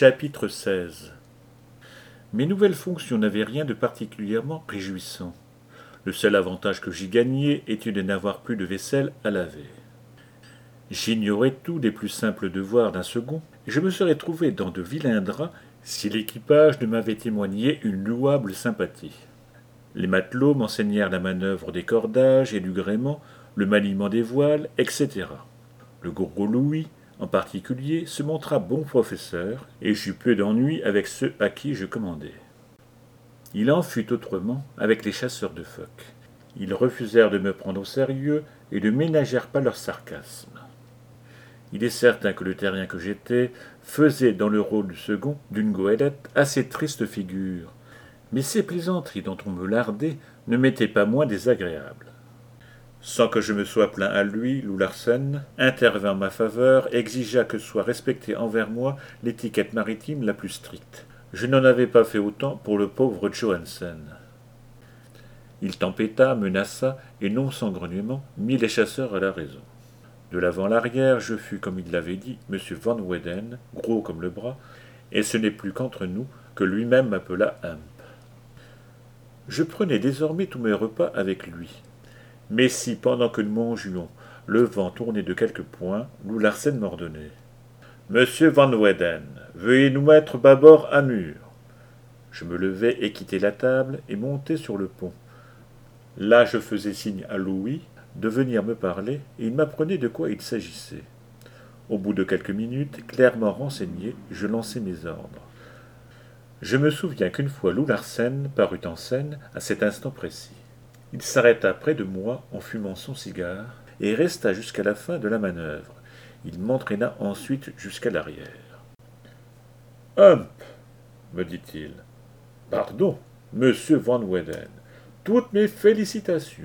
Chapitre 16. Mes nouvelles fonctions n'avaient rien de particulièrement réjouissant. Le seul avantage que j'y gagnais était de n'avoir plus de vaisselle à laver. J'ignorais tout des plus simples devoirs d'un second, et je me serais trouvé dans de vilains draps si l'équipage ne m'avait témoigné une louable sympathie. Les matelots m'enseignèrent la manœuvre des cordages et du gréement, le maniement des voiles, etc. Le gourou Louis, en particulier, se montra bon professeur, et j'eus peu d'ennui avec ceux à qui je commandais. Il en fut autrement avec les chasseurs de phoques. Ils refusèrent de me prendre au sérieux et ne ménagèrent pas leur sarcasme. Il est certain que le terrien que j'étais faisait dans le rôle du second d'une goélette assez triste figure, mais ces plaisanteries dont on me lardait ne m'étaient pas moins désagréables. Sans que je me sois plaint à lui, Lou Larsen intervint en ma faveur et exigea que soit respectée envers moi l'étiquette maritime la plus stricte. Je n'en avais pas fait autant pour le pauvre Johansen. Il tempêta, menaça, et non sans grognement, mit les chasseurs à la raison. De l'avant à l'arrière, je fus, comme il l'avait dit, M. Van Weyden, gros comme le bras, et ce n'est plus qu'entre nous que lui-même m'appela Hump. Je prenais désormais tous mes repas avec lui. Mais si, pendant que nous mangions, le vent tournait de quelques points, Lou Larsen m'ordonnait. « Monsieur Van Weyden, veuillez nous mettre bâbord à mur. » Je me levai et quittai la table et montai sur le pont. Là, je faisais signe à Louis de venir me parler et il m'apprenait de quoi il s'agissait. Au bout de quelques minutes, clairement renseigné, je lançai mes ordres. Je me souviens qu'une fois Lou Larsen parut en scène à cet instant précis. Il s'arrêta près de moi en fumant son cigare et resta jusqu'à la fin de la manœuvre. Il m'entraîna ensuite jusqu'à l'arrière. « Hump, me dit-il. « Pardon, monsieur Van Weyden. Toutes mes félicitations.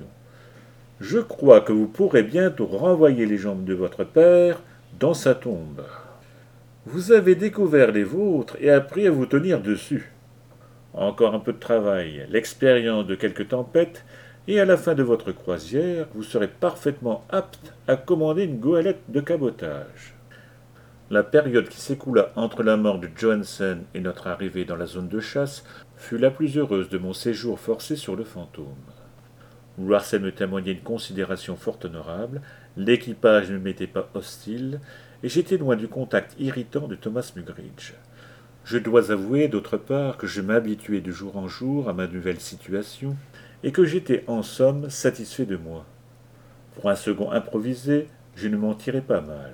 Je crois que vous pourrez bientôt renvoyer les jambes de votre père dans sa tombe. Vous avez découvert les vôtres et appris à vous tenir dessus. Encore un peu de travail, l'expérience de quelques tempêtes, et à la fin de votre croisière, vous serez parfaitement apte à commander une goélette de cabotage. » La période qui s'écoula entre la mort de Johansen et notre arrivée dans la zone de chasse fut la plus heureuse de mon séjour forcé sur le Fantôme. Lou Larsen me témoignait une considération fort honorable, l'équipage ne m'était pas hostile, et j'étais loin du contact irritant de Thomas Mugridge. Je dois avouer, d'autre part, que je m'habituais de jour en jour à ma nouvelle situation, et que j'étais en somme satisfait de moi. Pour un second improvisé, je ne m'en tirais pas mal.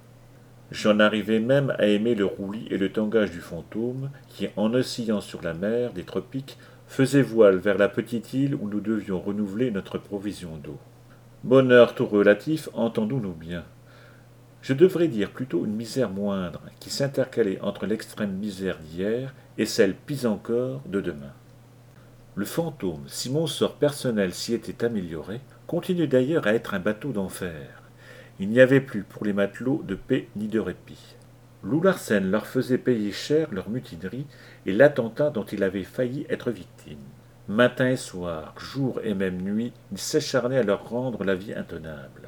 J'en arrivai même à aimer le roulis et le tangage du Fantôme, qui, en oscillant sur la mer des tropiques, faisait voile vers la petite île où nous devions renouveler notre provision d'eau. Bonheur tout relatif, entendons-nous bien. Je devrais dire plutôt une misère moindre, qui s'intercalait entre l'extrême misère d'hier et celle pis encore de demain. Le Fantôme, si mon sort personnel s'y était amélioré, continuait d'ailleurs à être un bateau d'enfer. Il n'y avait plus pour les matelots de paix ni de répit. Lou Larsen leur faisait payer cher leur mutinerie et l'attentat dont il avait failli être victime. Matin et soir, jour et même nuit, il s'acharnait à leur rendre la vie intenable.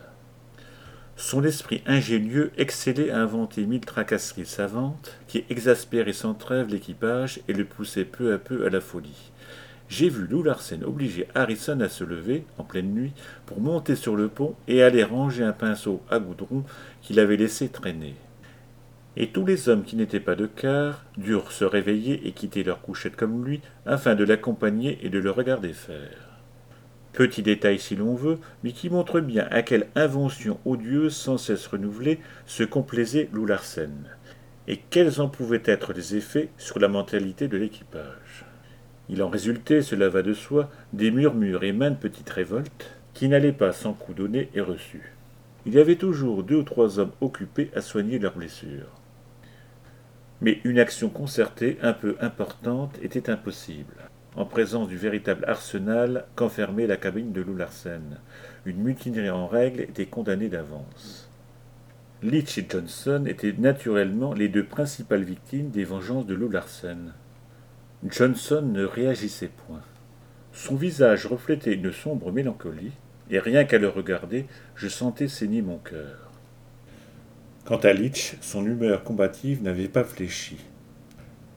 Son esprit ingénieux excellait à inventer 1000 tracasseries savantes qui exaspéraient sans trêve l'équipage et le poussaient peu à peu à la folie. J'ai vu Lou Larsen obliger Harrison à se lever, en pleine nuit, pour monter sur le pont et aller ranger un pinceau à goudron qu'il avait laissé traîner. Et tous les hommes qui n'étaient pas de quart durent se réveiller et quitter leur couchette comme lui, afin de l'accompagner et de le regarder faire. Petit détail si l'on veut, mais qui montre bien à quelle invention odieuse sans cesse renouvelée se complaisait Lou Larsen, et quels en pouvaient être les effets sur la mentalité de l'équipage. Il en résultait, cela va de soi, des murmures et maintes petites révoltes qui n'allaient pas sans coups donnés et reçus. Il y avait toujours 2 ou 3 hommes occupés à soigner leurs blessures. Mais une action concertée, un peu importante, était impossible, en présence du véritable arsenal qu'enfermait la cabine de Lou Larsen. Une mutinerie en règle était condamnée d'avance. Leach et Johnson étaient naturellement les 2 principales victimes des vengeances de Lou Larsen. Johnson ne réagissait point. Son visage reflétait une sombre mélancolie, et rien qu'à le regarder, je sentais saigner mon cœur. Quant à Leach, son humeur combative n'avait pas fléchi.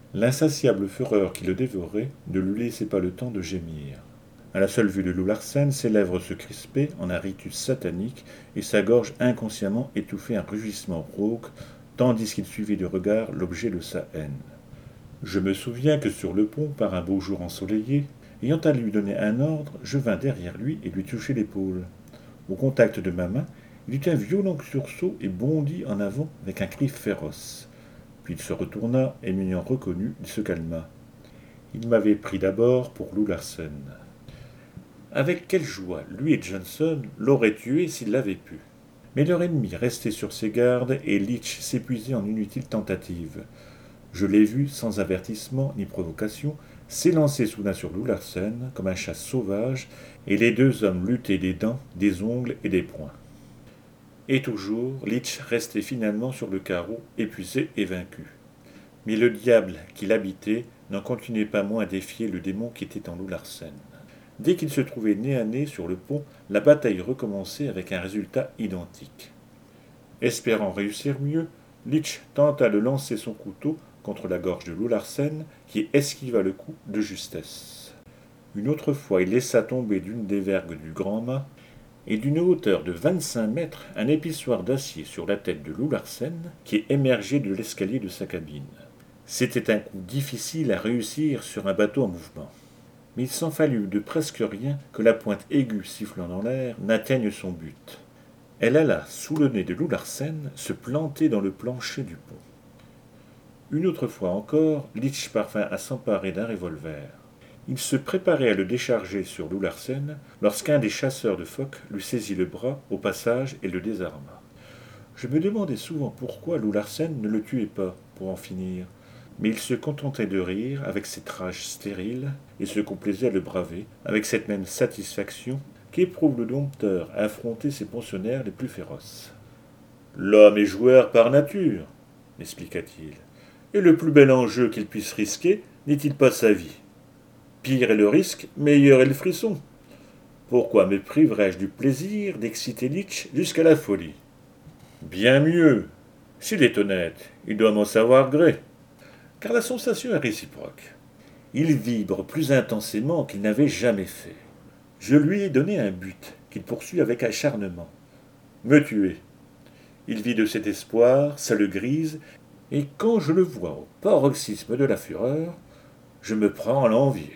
L'insatiable fureur qui le dévorait ne lui laissait pas le temps de gémir. À la seule vue de Lou Larsen, ses lèvres se crispaient en un rictus satanique et sa gorge inconsciemment étouffait un rugissement rauque, tandis qu'il suivait du regard l'objet de sa haine. Je me souviens que sur le pont, par un beau jour ensoleillé, ayant à lui donner un ordre, je vins derrière lui et lui touchai l'épaule. Au contact de ma main, il eut un violent sursaut et bondit en avant avec un cri féroce. Puis il se retourna et m'ayant reconnu, il se calma. Il m'avait pris d'abord pour Lou Larsen. Avec quelle joie lui et Johnson l'auraient tué s'ils l'avaient pu. Mais leur ennemi restait sur ses gardes et Leach s'épuisait en inutiles tentatives. Je l'ai vu, sans avertissement ni provocation, s'élancer soudain sur Lou Larsen comme un chat sauvage, et les deux hommes luttaient des dents, des ongles et des poings. Et toujours, Leach restait finalement sur le carreau, épuisé et vaincu. Mais le diable qui l'habitait n'en continuait pas moins à défier le démon qui était en Lou Larsen. Dès qu'il se trouvait nez à nez sur le pont, la bataille recommençait avec un résultat identique. Espérant réussir mieux, Leach tenta de lancer son couteau contre la gorge de Lou Larsen, qui esquiva le coup de justesse. Une autre fois, il laissa tomber d'une des vergues du grand mât, et d'une hauteur de 25 mètres, un épissoir d'acier sur la tête de Lou Larsen, qui émergeait de l'escalier de sa cabine. C'était un coup difficile à réussir sur un bateau en mouvement. Mais il s'en fallut de presque rien que la pointe aiguë sifflant dans l'air n'atteigne son but. Elle alla, sous le nez de Lou Larsen, se planter dans le plancher du pont. Une autre fois encore, Leach parvint à s'emparer d'un revolver. Il se préparait à le décharger sur Lou Larsen lorsqu'un des chasseurs de phoques lui saisit le bras au passage et le désarma. Je me demandais souvent pourquoi Lou Larsen ne le tuait pas pour en finir, mais il se contentait de rire avec cette rage stérile et se complaisait à le braver avec cette même satisfaction qu'éprouve le dompteur à affronter ses pensionnaires les plus féroces. L'homme est joueur par nature, m'expliqua-t-il, et le plus bel enjeu qu'il puisse risquer n'est-il pas sa vie? Pire est le risque, meilleur est le frisson. Pourquoi me priverais-je du plaisir d'exciter Leach jusqu'à la folie? Bien mieux. S'il est honnête, il doit m'en savoir gré. Car la sensation est réciproque. Il vibre plus intensément qu'il n'avait jamais fait. Je lui ai donné un but qu'il poursuit avec acharnement. Me tuer. Il vit de cet espoir, ça le grise, et quand je le vois au paroxysme de la fureur, je me prends à l'envier.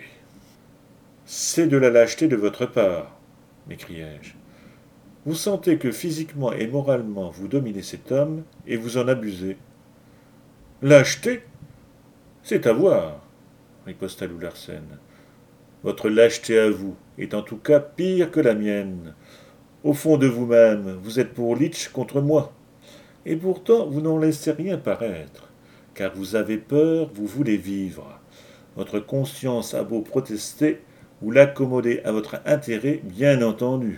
C'est de la lâcheté de votre part, m'écriai-je. Vous sentez que physiquement et moralement vous dominez cet homme et vous en abusez. Lâcheté? C'est à voir, riposta Lou Larsen. Votre lâcheté à vous est en tout cas pire que la mienne. Au fond de vous-même, vous êtes pour Leach contre moi. Et pourtant, vous n'en laissez rien paraître, car vous avez peur, vous voulez vivre. Votre conscience a beau protester, vous l'accommodez à votre intérêt, bien entendu.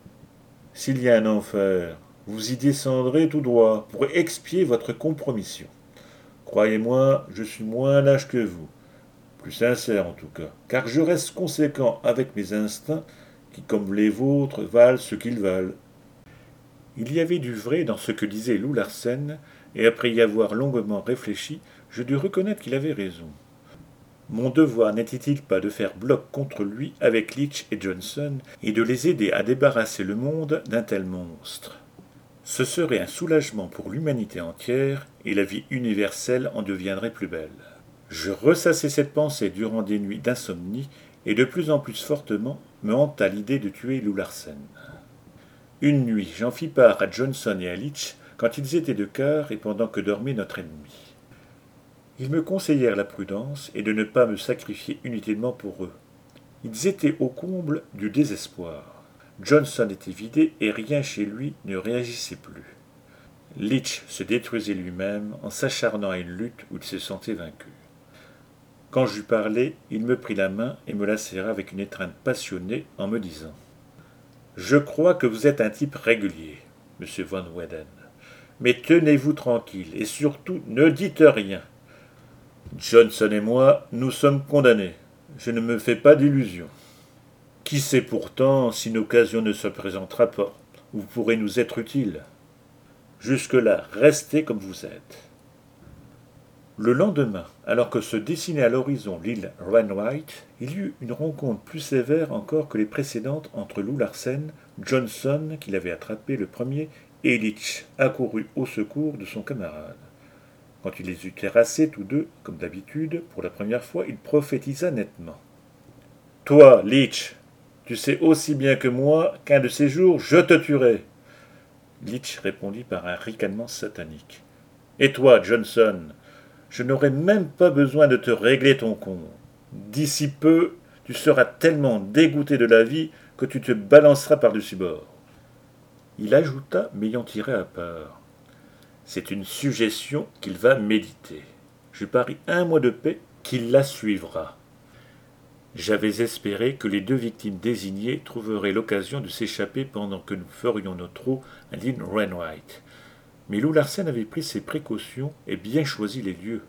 S'il y a un enfer, vous y descendrez tout droit pour expier votre compromission. Croyez-moi, je suis moins lâche que vous, plus sincère en tout cas, car je reste conséquent avec mes instincts qui, comme les vôtres, valent ce qu'ils valent. Il y avait du vrai dans ce que disait Lou Larsen, et après y avoir longuement réfléchi, je dus reconnaître qu'il avait raison. Mon devoir n'était-il pas de faire bloc contre lui avec Leach et Johnson et de les aider à débarrasser le monde d'un tel monstre? Ce serait un soulagement pour l'humanité entière et la vie universelle en deviendrait plus belle. Je ressassai cette pensée durant des nuits d'insomnie et de plus en plus fortement me hanta l'idée de tuer Lou Larsen. Une nuit, j'en fis part à Johnson et à Leach quand ils étaient de quart et pendant que dormait notre ennemi. Ils me conseillèrent la prudence et de ne pas me sacrifier inutilement pour eux. Ils étaient au comble du désespoir. Johnson était vidé et rien chez lui ne réagissait plus. Leach se détruisait lui-même en s'acharnant à une lutte où il se sentait vaincu. Quand j'eus parlé, il me prit la main et me la serra avec une étreinte passionnée en me disant « Je crois que vous êtes un type régulier, monsieur Van Weyden. Mais tenez-vous tranquille et surtout ne dites rien. Johnson et moi, nous sommes condamnés. Je ne me fais pas d'illusions. Qui sait pourtant si une occasion ne se présentera pas, vous pourrez nous être utile. Jusque-là, restez comme vous êtes. » Le lendemain, alors que se dessinait à l'horizon l'île Ranwhite, il y eut une rencontre plus sévère encore que les précédentes entre Lou Larsen, Johnson, qui l'avait attrapé le premier, et Leach, accouru au secours de son camarade. Quand il les eut terrassés tous deux, comme d'habitude, pour la première fois, il prophétisa nettement. « Toi, Leach, tu sais aussi bien que moi qu'un de ces jours, je te tuerai. » Leach répondit par un ricanement satanique. « Et toi, Johnson, je n'aurai même pas besoin de te régler ton compte. D'ici peu, tu seras tellement dégoûté de la vie que tu te balanceras par-dessus bord. » Il ajouta, m'ayant tiré à part. « C'est une suggestion qu'il va méditer. Je parie 1 mois de paix qu'il la suivra. » J'avais espéré que les 2 victimes désignées trouveraient l'occasion de s'échapper pendant que nous ferions notre trou à l'île Ranwhite. Mais Lou Larsen avait pris ses précautions et bien choisi les lieux.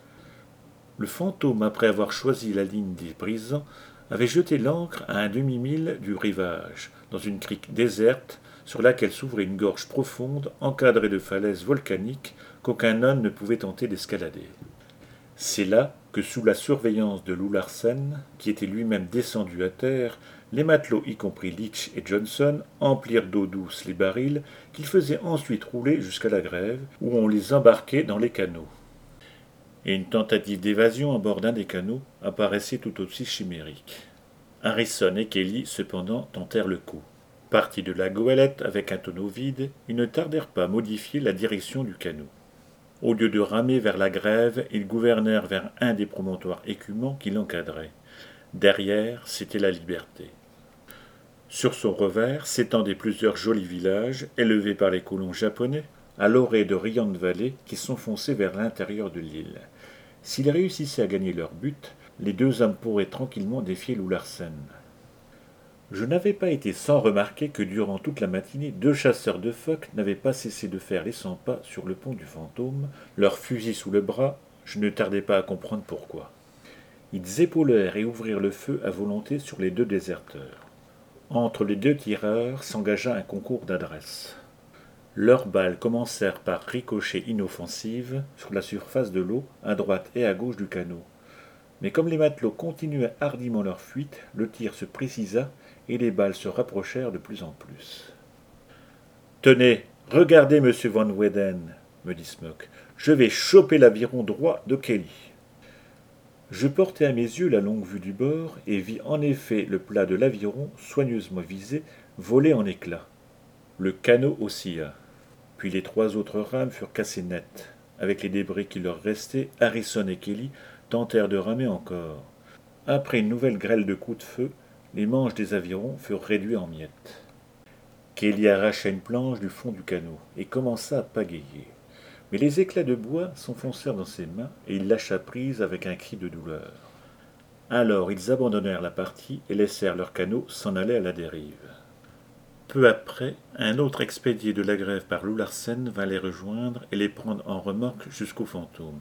Le fantôme, après avoir choisi la ligne des brisants, avait jeté l'ancre à un demi-mille du rivage, dans une crique déserte sur laquelle s'ouvrait une gorge profonde encadrée de falaises volcaniques qu'aucun homme ne pouvait tenter d'escalader. C'est là que, sous la surveillance de Lou Larsen, qui était lui-même descendu à terre, les matelots, y compris Leach et Johnson, emplirent d'eau douce les barils qu'ils faisaient ensuite rouler jusqu'à la grève, où on les embarquait dans les canots. Et une tentative d'évasion à bord d'un des canots apparaissait tout aussi chimérique. Harrison et Kelly, cependant, tentèrent le coup. Partis de la goélette avec un tonneau vide, ils ne tardèrent pas à modifier la direction du canot. Au lieu de ramer vers la grève, ils gouvernèrent vers un des promontoires écumants qui l'encadraient. Derrière, c'était la liberté. Sur son revers s'étendaient plusieurs jolis villages, élevés par les colons japonais, à l'orée de riantes vallées qui s'enfonçaient vers l'intérieur de l'île. S'ils réussissaient à gagner leur but, les 2 hommes pourraient tranquillement défier Lou Larsen. Je n'avais pas été sans remarquer que durant toute la matinée, 2 chasseurs de phoques n'avaient pas cessé de faire les 100 pas sur le pont du fantôme, leurs fusils sous le bras. Je ne tardais pas à comprendre pourquoi. Ils épaulèrent et ouvrirent le feu à volonté sur les 2 déserteurs. Entre les 2 tireurs s'engagea un concours d'adresse. Leurs balles commencèrent par ricocher inoffensives sur la surface de l'eau, à droite et à gauche du canot. Mais comme les matelots continuaient hardiment leur fuite, le tir se précisa et les balles se rapprochèrent de plus en plus. « Tenez, regardez, monsieur Van Weyden, me dit Smoke, je vais choper l'aviron droit de Kelly. » Je portai à mes yeux la longue vue du bord et vis en effet le plat de l'aviron, soigneusement visé, voler en éclats. Le canot oscilla. Puis les 3 autres rames furent cassées net. Avec les débris qui leur restaient, Harrison et Kelly tentèrent de ramer encore. Après une nouvelle grêle de coups de feu, les manches des avirons furent réduits en miettes. Kelly arracha une planche du fond du canot et commença à pagayer. Mais les éclats de bois s'enfoncèrent dans ses mains et il lâcha prise avec un cri de douleur. Alors ils abandonnèrent la partie et laissèrent leur canot s'en aller à la dérive. Peu après, un autre expédié de la grève par Lou Larsen vint les rejoindre et les prendre en remorque jusqu'au fantôme.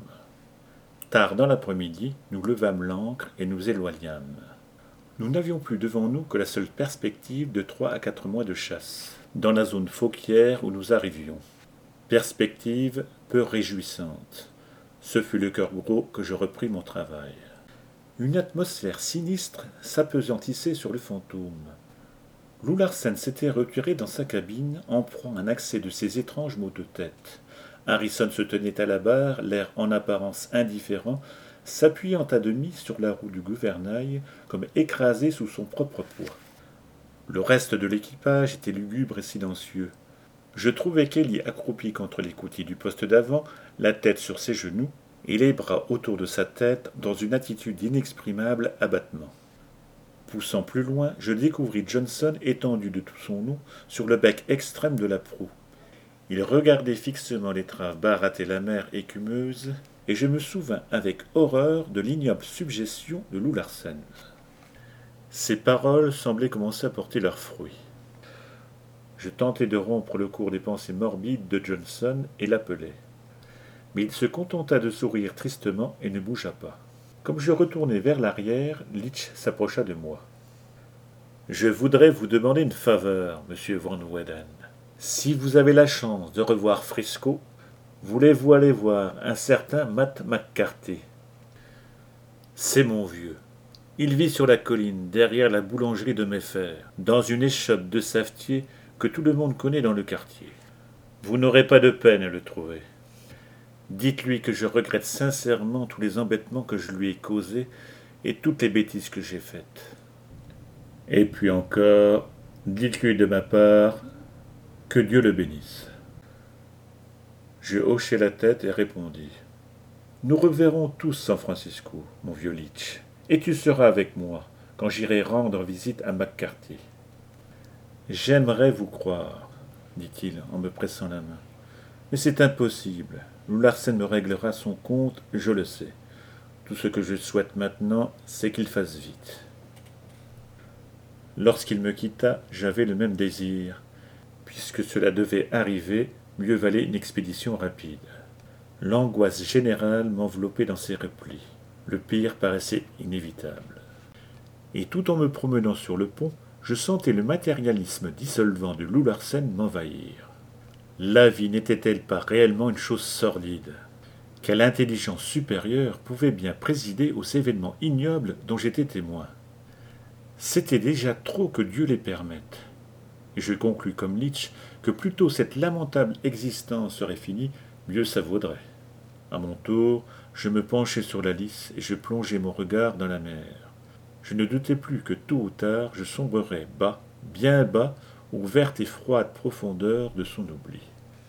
Tard dans l'après-midi, nous levâmes l'ancre et nous éloignâmes. Nous n'avions plus devant nous que la seule perspective de 3 à 4 mois de chasse, dans la zone phoquière où nous arrivions. Perspective peu réjouissante. Ce fut le cœur gros que je repris mon travail. Une atmosphère sinistre s'apesantissait sur le fantôme. Lou Larsen s'était retiré dans sa cabine en proie à un accès de ses étranges maux de tête. Harrison se tenait à la barre, l'air en apparence indifférent, s'appuyant à demi sur la roue du gouvernail, comme écrasé sous son propre poids. Le reste de l'équipage était lugubre et silencieux. Je trouvai Kelly accroupi contre l'écoutille du poste d'avant, la tête sur ses genoux, et les bras autour de sa tête dans une attitude d'inexprimable abattement. Poussant plus loin, je découvris Johnson étendu de tout son long sur le bec extrême de la proue. Il regardait fixement l'étrave barater la mer écumeuse, et je me souvins avec horreur de l'ignoble suggestion de Lou Larsen. Ces paroles semblaient commencer à porter leurs fruits. Je tentai de rompre le cours des pensées morbides de Johnson et l'appelai. Mais il se contenta de sourire tristement et ne bougea pas. Comme je retournai vers l'arrière, Leach s'approcha de moi. « Je voudrais vous demander une faveur, monsieur Van Weyden. Si vous avez la chance de revoir Frisco, Voulez-vous aller voir un certain Matt McCarthy? C'est mon vieux. Il vit sur la colline, derrière la boulangerie de Mayfair, dans une échoppe de savetier que tout le monde connaît dans le quartier. Vous n'aurez pas de peine à le trouver. Dites-lui que je regrette sincèrement tous les embêtements que je lui ai causés et toutes les bêtises que j'ai faites. Et puis encore, dites-lui de ma part que Dieu le bénisse. Je hochai la tête et répondis. Nous reverrons tous San Francisco, mon vieux Leach, et tu seras avec moi quand j'irai rendre visite à McCarthy. J'aimerais vous croire, dit-il en me pressant la main. Mais c'est impossible. Lou Larsen me réglera son compte, je le sais. Tout ce que je souhaite maintenant, c'est qu'il fasse vite. Lorsqu'il me quitta, j'avais le même désir. Puisque cela devait arriver, mieux valait une expédition rapide. L'angoisse générale m'enveloppait dans ses replis. Le pire paraissait inévitable. Et tout en me promenant sur le pont, je sentais le matérialisme dissolvant de Lou Larsen m'envahir. La vie n'était-elle pas réellement une chose sordide? Quelle intelligence supérieure pouvait bien présider aux événements ignobles dont j'étais témoin? C'était déjà trop que Dieu les permette. Et je conclus comme Leach que plus tôt cette lamentable existence serait finie, mieux ça vaudrait. À mon tour, je me penchai sur la lisse et je plongeai mon regard dans la mer. Je ne doutais plus que tôt ou tard je sombrerais bas, bien bas, aux vertes et froides profondeurs de son oubli.